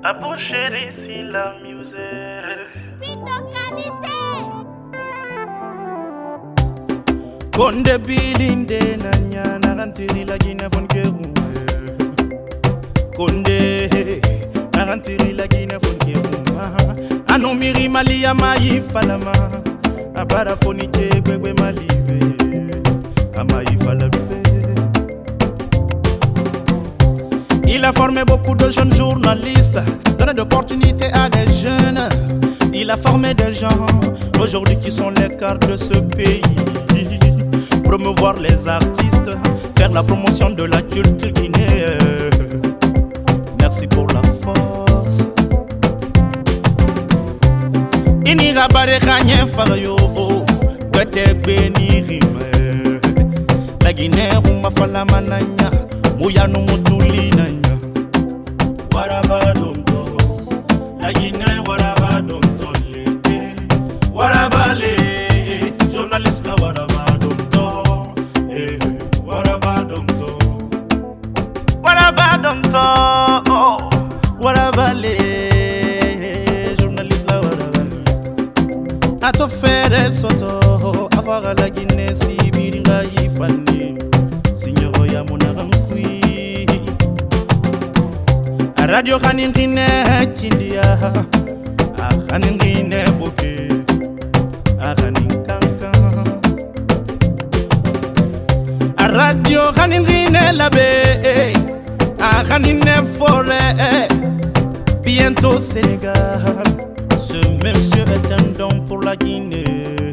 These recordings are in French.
Apo chéri, si la musique. Pito qualité. Konde bilinde nanya narantiri la gina von kerume. Konde narantiri la gina von kerume. Anomiri malia mai falama. Abara fonike gwegwe malive. Amai falabe. Il a formé beaucoup de jeunes journalistes, donné d'opportunités à des jeunes. Il a formé des gens aujourd'hui qui sont les cadres de ce pays. Promouvoir les artistes, faire la promotion de la culture guinéenne. Merci pour la force. Inira bare kanye farayo, bete beni rime. La Guinée rumba fala mananya, muyanu mutuli nanya. Warabadonto, la Guinée warabadonto lete. Warabale, journaliste la warabadonto, warabadonto. Warabadonto, warabale, journaliste la warabale. Ato fere soto, afara la Guinée si biringa yifani. Signoro ya monarankui. Radio Khaningine Kindia, Khaningine Boke, Khaninkanka. Radio Khaningine Labe, Khanine Forêt, bientôt Sénégal. Ce monsieur est un don pour la Guinée.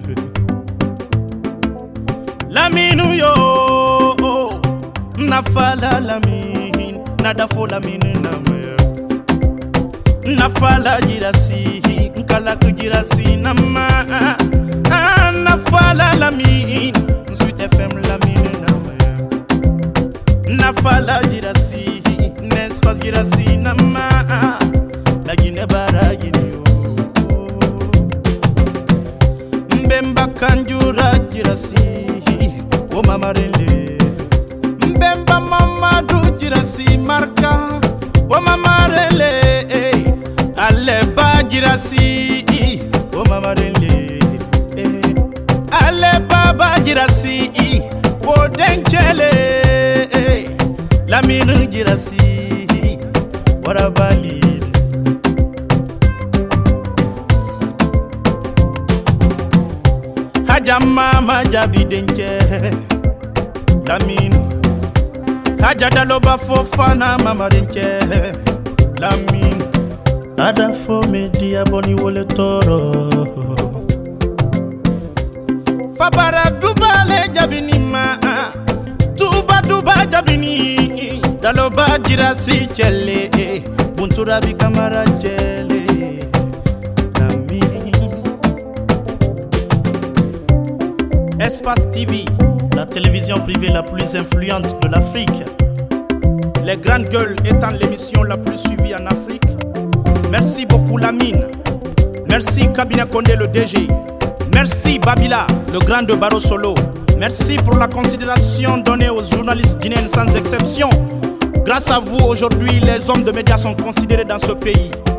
La mine yo, nafala la mine, nada fo la mine na. Nafala jirasi, nkala kujirasi nama. Nafala la mine, Sweet FM la mine nama. Nafala jirasi, Nespas jirasi nama. La Guinée bara Guinée. Mbemba kanjura jirasi, o mamarele. Mbemba mamadu jirasi marka, o mamarele. Ale ba jirasi, o mamarele. Ale baba jirasi, o denkele. La mine jirasi, warabali. Haja mama jabi denke, la mine. Haja daloba fofana mama denke, la mine. Ada fome dia boni wole toro. Fabara dubale jabini ma, duba jabini. Daloba jirasi chele, buntura bi kamara chele. Lami. Espace TV, la télévision privée la plus influente de l'Afrique. Les grandes gueules étant l'émission la plus suivie en Afrique. Merci beaucoup Lamine. Merci Kabina Kondé le DG. Merci Babila, le grand de Baro Solo. Merci pour la considération donnée aux journalistes guinéens sans exception. Grâce à vous, aujourd'hui, les hommes de médias sont considérés dans ce pays.